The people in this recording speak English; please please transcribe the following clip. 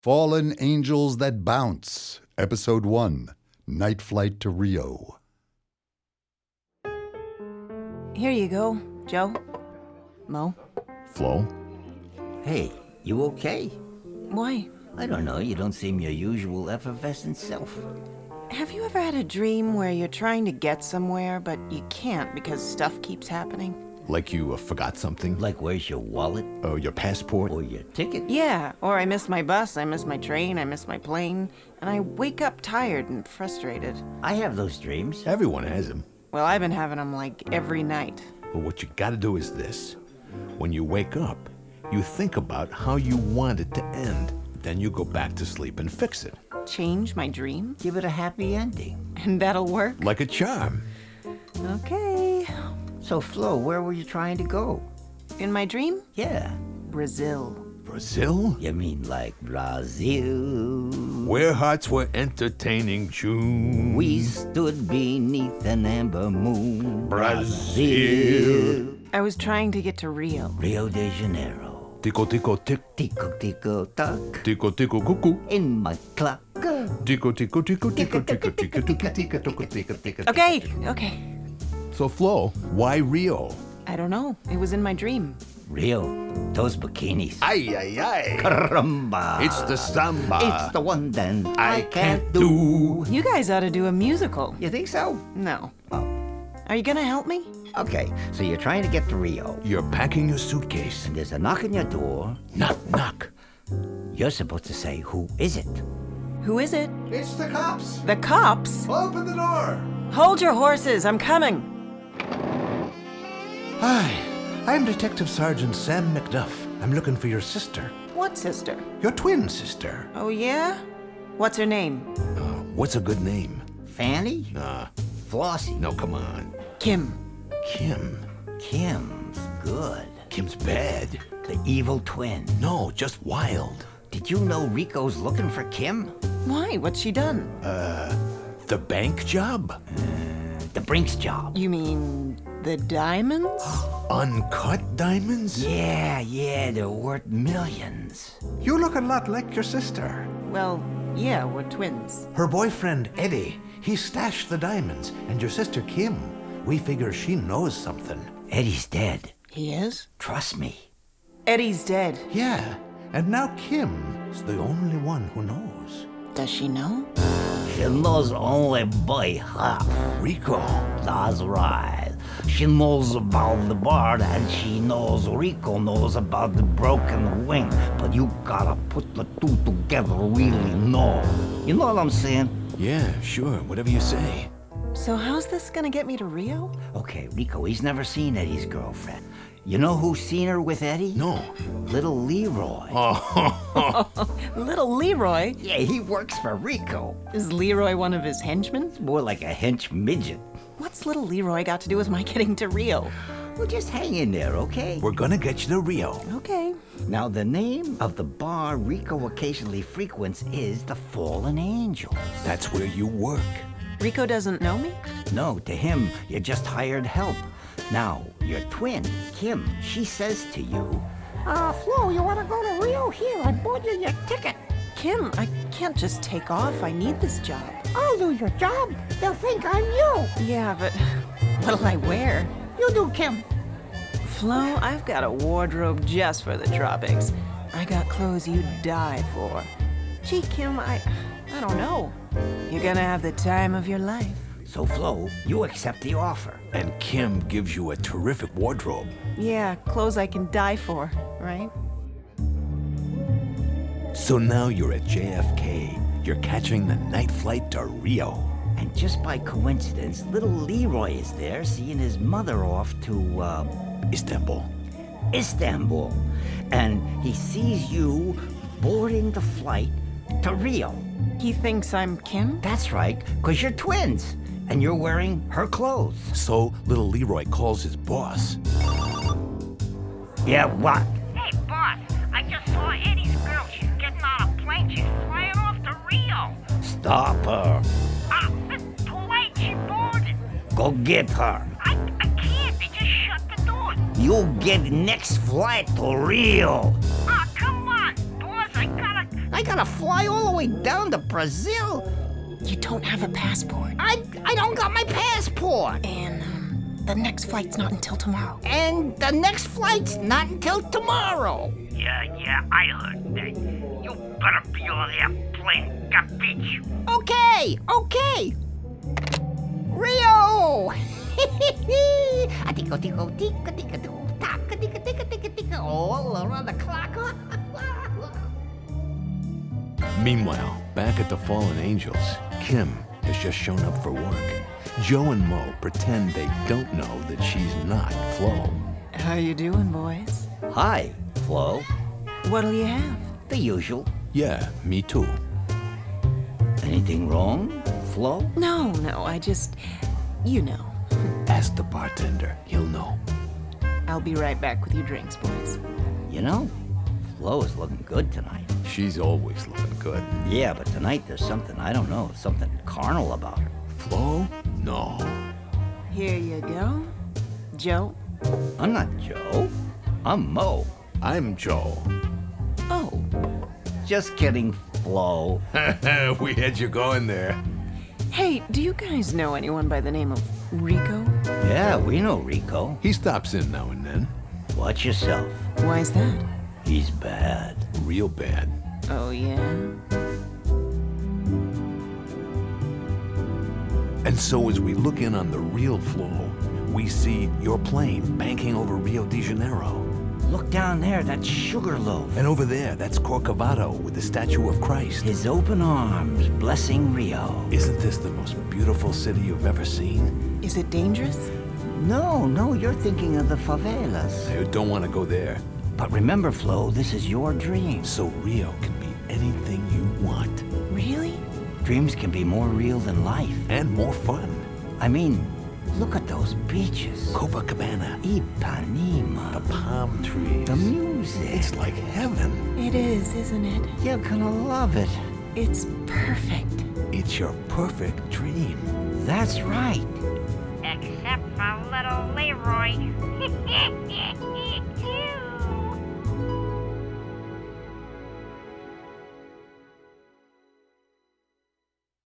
Fallen Angels That Bounce, Episode 1, Night Flight to Rio. Here you go, Joe. Mo. Flo? Hey, you okay? Why? I don't know, you don't seem your usual effervescent self. Have you ever had a dream where you're trying to get somewhere, but you can't because stuff keeps happening? Like you forgot something? Like where's your wallet? Or your passport? Or your ticket? Yeah, or I miss my bus, I miss my train, I miss my plane, and I wake up tired and frustrated. I have those dreams. Everyone has them. Well, I've been having them like every night. But what you gotta do is this. When you wake up, you think about how you want it to end. Then you go back to sleep and fix it. Change my dream? Give it a happy ending. And that'll work? Like a charm. Okay. So, Flo, where were you trying to go? In my dream? Yeah. Brazil. Brazil? You mean like Brazil? Where hearts were entertaining June. We stood beneath an amber moon. Brazil. I was trying to get to Rio. Rio de Janeiro. Tico tico tick. Tico tico tock. Tico tico cuckoo. In my clock. Tico tico tico tico tico tico tico tico tico tico tico. Okay. So Flo, why Rio? I don't know. It was in my dream. Rio, those bikinis. Ay ay ay. Caramba. It's the samba. It's the one then I can't do. You guys ought to do a musical. You think so? No. Oh. Are you gonna help me? Okay, so you're trying to get to Rio. You're packing your suitcase. And there's a knock on your door. Knock, knock. You're supposed to say, who is it? Who is it? It's the cops! The cops? Open the door! Hold your horses, I'm coming. Hi, I'm Detective Sergeant Sam McDuff. I'm looking for your sister. What sister? Your twin sister. Oh, yeah? What's her name? What's a good name? Fanny? Flossie? No, come on. Kim. Kim. Kim's good. Kim's bad. The evil twin. No, just wild. Did you know Rico's looking for Kim? Why? What's she done? The bank job? The Brinks job. You mean the diamonds? Uncut diamonds? Yeah, they're worth millions. You look a lot like your sister. Well, yeah, we're twins. Her boyfriend, Eddie, he stashed the diamonds, and your sister, Kim, we figure she knows something. Eddie's dead. He is? Trust me. Eddie's dead. Yeah, and now Kim's the only one who knows. Does she know? She knows only by half. Rico. That's right. She knows about the bird and she knows Rico knows about the broken wing. But you gotta put the two together, really know. You know what I'm saying? Yeah, sure, whatever you say. So how's this gonna get me to Rio? Okay, Rico, he's never seen Eddie's girlfriend. You know who's seen her with Eddie? No. Little Leroy. Little Leroy? Yeah, he works for Rico. Is Leroy one of his henchmen? More like a hench midget. What's little Leroy got to do with my getting to Rio? Well, just hang in there, okay? We're gonna get you to Rio. Okay. Now, the name of the bar Rico occasionally frequents is the Fallen Angels. That's where you work. Rico doesn't know me? No, to him, you're just hired help. Now, your twin, Kim, she says to you, Flo, you want to go to Rio? Here, I bought you your ticket. Kim, I can't just take off. I need this job. I'll do your job. They'll think I'm you. Yeah, but what'll I wear? You do, Kim. Flo, I've got a wardrobe just for the tropics. I got clothes you'd die for. Gee, Kim, I don't know. You're gonna have the time of your life. so Flo, you accept the offer. And Kim gives you a terrific wardrobe. Yeah, clothes I can die for, right? So now you're at JFK. You're catching the night flight to Rio. And just by coincidence, little Leroy is there seeing his mother off to, Istanbul. Istanbul. And he sees you boarding the flight to Rio. He thinks I'm Kim? That's right, because you're twins, and you're wearing her clothes. So little Leroy calls his boss. Yeah, what? Hey, boss, I just saw Eddie's girl. She's getting on a plane. She's flying off to Rio. Stop her. It's too late. She boarded. Go get her. I can't. They just shut the door. You'll get next flight to Rio. Oh, come on, boss. I I gotta fly all the way down to Brazil. You don't have a passport. I don't got my passport. And the next flight's not until tomorrow. And the next flight's not until tomorrow. Yeah, I heard that. You better be on that plane, capiche? Okay. Rio! All around the clock. Meanwhile, back at the Fallen Angels, Kim has just shown up for work. Joe and Mo pretend they don't know that she's not Flo. How you doing, boys? Hi, Flo. What'll you have? The usual. Yeah, me too. Anything wrong, Flo? No, I just... You know. Ask the bartender, he'll know. I'll be right back with your drinks, boys. You know, Flo is looking good tonight. She's always looking good. Yeah, but tonight there's something, I don't know, something carnal about her. Flo? No. Here you go. Joe? I'm not Joe. I'm Mo. I'm Joe. Oh, Just kidding, Flo. We had you going there. hey, do you guys know anyone by the name of Rico? Yeah, we know Rico. He stops in now and then. Watch yourself. Why's that? He's bad. Real bad. Oh, yeah? And so as we look in on the real Flo, we see your plane banking over Rio de Janeiro. Look down there, that's Sugarloaf. And over there, that's Corcovado with the statue of Christ. His open arms blessing Rio. Isn't this the most beautiful city you've ever seen? Is it dangerous? No, you're thinking of the favelas. I don't want to go there. But remember, Flo, this is your dream. So Rio can be anything you want. Really? Dreams can be more real than life. And more fun. I mean, look at those beaches. Copacabana. Ipanema. The palm trees. The music. It's like heaven. It is, isn't it? You're gonna love it. It's perfect. It's your perfect dream. That's right. Except for little Leroy.